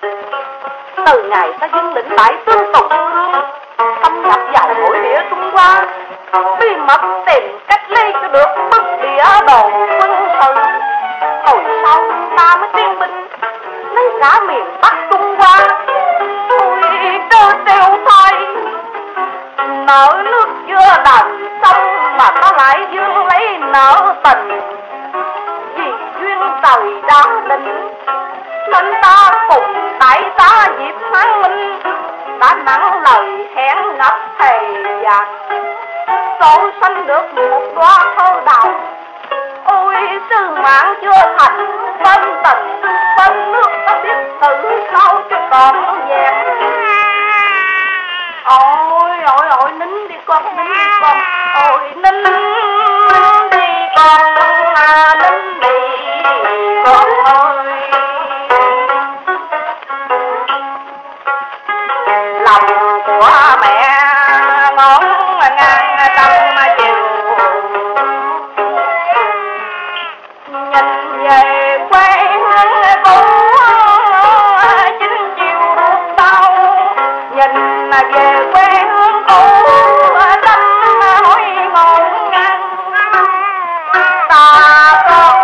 Từ ngày ta dâng lĩnh đại tướng Tùng Hương xâm nhập vào nội địa Trung Hoa, bí mật tìm cách lấy cho được bức địa đồ quân sự. Hồi sau ta mới tiến binh lấy cả miền Bắc Trung Hoa. Ôi cơ tiêu thôi, nợ nước chưa đền xong mà ta lại dương lấy nợ tình. Vì duyên trời đã định nên ta cùng đại tá Diệp Hoáng Minh đã nặng lời hẹn ngập thề vàng, số sanh được một đóa thơ đào. Ôi sư mạng chưa thành bên tình bên nước, ta biết thử sao cho còn vẹn. Ôi nín đi con, nín đi con, ôi nín đi con, nín đi con ơi. Lòng của mẹ ngón ngang tâm chiều, nhìn về quê hương cũ chính chiều ruột đau. Nhìn về quê hương cũ tâm hối ngổn ngang, ta có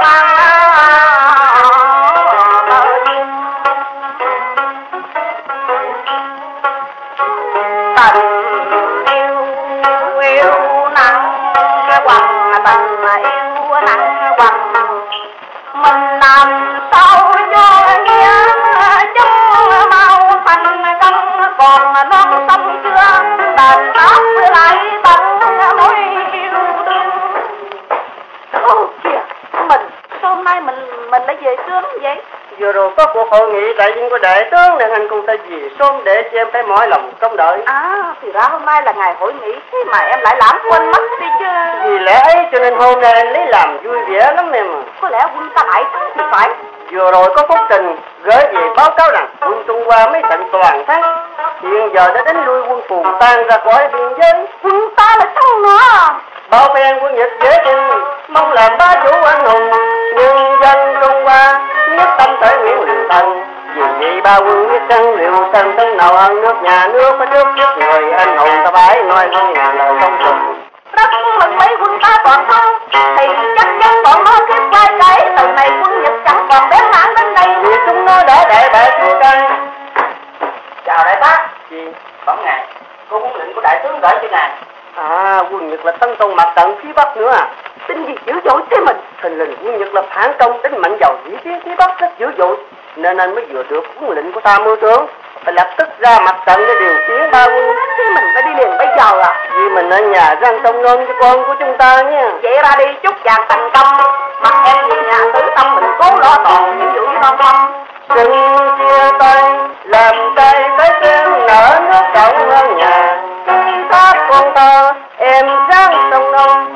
mình làm sao cho nghĩa chúng mau thành công, còn non sông chưa đền đáp lại bằng mối yêu đương. Ô kìa, sao hôm nay mình đã về sớm vậy? Vừa rồi có cuộc hội nghị đại diện của đại tướng nên anh cũng phải về sớm để cho em phải mỏi lòng trông đợi. Thì ra hôm nay là ngày hội nghị, thế mà em lại lãng quên mất đi chứ. Vì lẽ ấy cho nên hôm nay anh lấy làm vui vẻ lắm em à. Có lẽ quân ta đại thắng thì phải. Vừa rồi có phúc trình gửi về báo cáo rằng quân Trung Hoa mấy trận toàn thắng, hiện giờ đã đánh lui quân Phù Tang ra khỏi biên giới. Quân ta là sao nữa? Bao phen quân Nhật dễ tin, mong làm bá chủ anh hùng, nhân dân Trung Hoa nhất tâm thể nguyện liều thân. Vì vậy ba quân nhất chân liều thân, thân nào hơn nước nhà nước phải trước trước người anh hùng, ta phải nói không ngàn lời không cùng. Rất mừng mấy quân ta toàn thắng thì chắc chắn bọn nó kiếp quay cái. Từ này quân Nhật chẳng còn bén mảng đến đây. Vì chúng nó đã đại bại chúa canh. Chào đại tá. Gì? Bẩm ngài, có huấn lệnh của đại tướng gửi cho ngài. Quân Nhật là tấn công mặt trận phía Bắc nữa à? Tin gì dữ dội thế mình? Thình lình quân Nhật là phản công đánh mạnh vào vĩ tuyến phía Bắc rất dữ dội, nên anh mới vừa được huấn lệnh của ta mưu tướng phải lập tức ra mặt trận để điều khiển ba quân. Thế mình phải đi liền bây giờ à? Vì mình ở nhà răng trông nom cho con của chúng ta nha. Vậy ra đi chúc chàng thành công, mặt em với nhà tử tâm mình cố lo toàn những vụ với non tâm. Đừng chia tay làm tay phải xem nở nước cộng hơn nhà, sát con thơ em răng trông nom.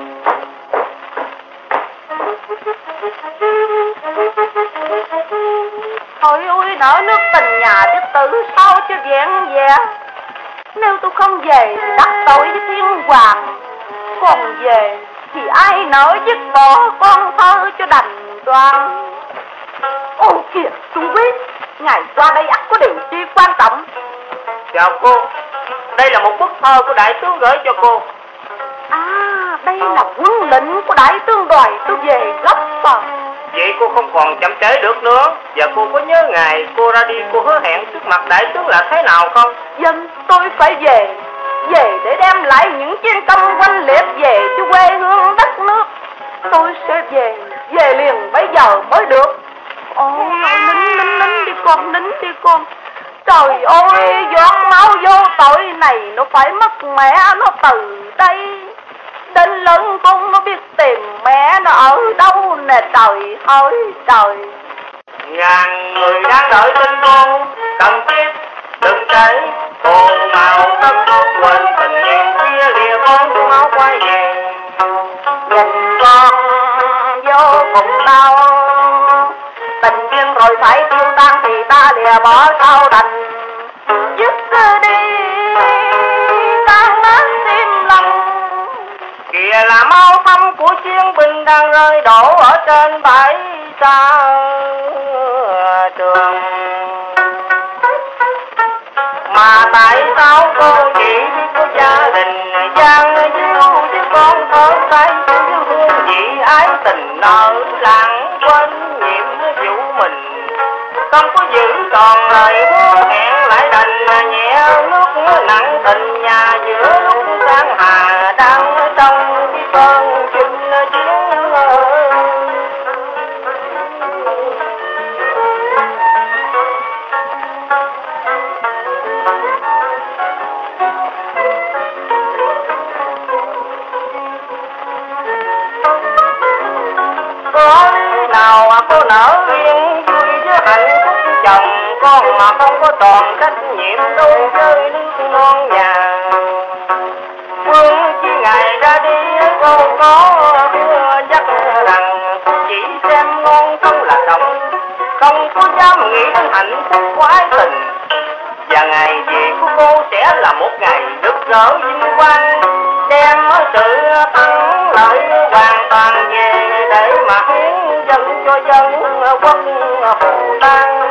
Thôi ôi nở nước tình nhà chứ tử sao cho vẹn vẹn. Nếu tôi không về thì đắc tội với thiên hoàng, còn về thì ai nỡ dứt bỏ con thơ cho đành đoan. Ôi kìa Trung Quý, ngài qua đây ắt có điều chi quan trọng. Chào cô, đây là một bức thơ của đại tướng gửi cho cô. Đây là quân lệnh của đại tướng đòi tôi về gấp à. Vậy cô không còn chậm trễ được nữa. Và cô có nhớ ngày cô ra đi cô hứa hẹn trước mặt đại tướng là thế nào không? Dân tôi phải về để đem lại những chiến công oanh liệt về cho quê hương đất nước. Tôi sẽ về liền bây giờ mới được. Ôi nín đi con, nín đi con. Trời ơi, giọt máu vô tội này nó phải mất mẹ nó từ đây. Đến lớn con nó biết tìm mẹ nó ở đâu nè trời ơi trời. Ngàn người đang đợi tin con, cần thiết đừng trễ. Hồ màu tất quên tình yêu kia lìa con máu quay về. Nhìn con vô cùng đau, tình duyên rồi phải tiêu tan thì ta lìa bỏ sao đành. Dứt đi tan nát tim lòng. Kìa là máu thắm của chiến binh đang rơi đổ ở trên bãi xa trường. sao cô chị có gia đình gian diêu chứ con thở tay chứ hương vị ái tình nợ lặng quên nhiệm vụ mình không có giữ còn lời hứa hẹn lại đành nhẹ nước nặng tình nhà giữa lúc sang hà đang trong cái cơn chinh chiến có lý nào cô nở yên vui với hạnh phúc chồng con mà không có tròn trách nhiệm đôi chơi nước non nhà phương chi ngày ra đi cô có hứa chắc rằng chỉ xem ngon không là động không có dám nghĩ đến hạnh phúc quái tình và ngày về của cô sẽ là một ngày rực rỡ vinh quang đem sự thắng lợi hoàn toàn về để mà hiến dân cho dân quốc Hồ Tan